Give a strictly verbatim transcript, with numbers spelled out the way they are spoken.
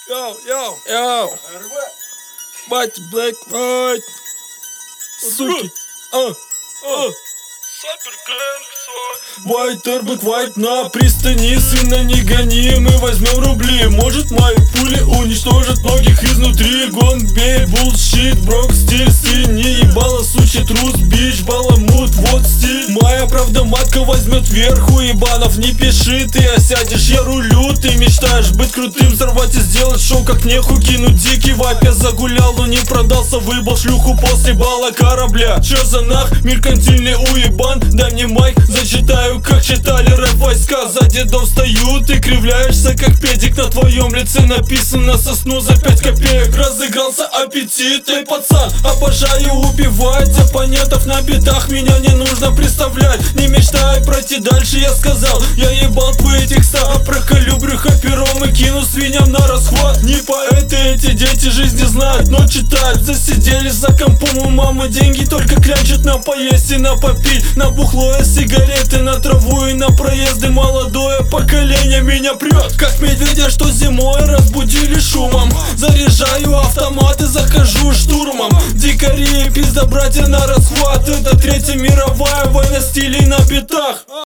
Йоу, йоу, йоу. Бать, блэк, бать. Суки. А, а. White Airbag, white на пристани, сына не гони, мы возьмем рубли. Может мои пули уничтожат многих изнутри. Гон, бей, булшит, брок, стиль, синий. Ебало, сучий трус, бич, баламут, вот стиль. Моя правда матка возьмет верху, ебанов не пиши. Ты осядешь, я рулю, ты мечтаешь быть крутым, сорвать и сделать шоу, как нехуй кинуть дикий вайп. Я загулял, но не продался, выбыл шлюху после бала корабля. Чё за нах, меркантильный уебан, дай мне майк, зачитаю, как читали рэп войска. За дедов стою, ты кривляешься, как педик. На твоем лице написано сосну за пять копеек. Разыгрался аппетит, эй, пацан, обожаю убивать оппонентов на битах, меня не нужно представлять. Не мечтай пройти дальше, я сказал, я ебал твои текста. Проколюбрю хапером и кину свиньям на расхват. Не поэты эти дети, жизни знают, но читать. Засиделись за компом, у мамы деньги только клянчат на поесть и на попить. На бухло и сигареты, на траву и на проезды. Молодое поколение меня прет, как медведя, что зимой разбудили шумом. Заряжаю автомат и захожу штурмом. Дикари и пизда братья на расхват. Это третья мировая война стилей на битах.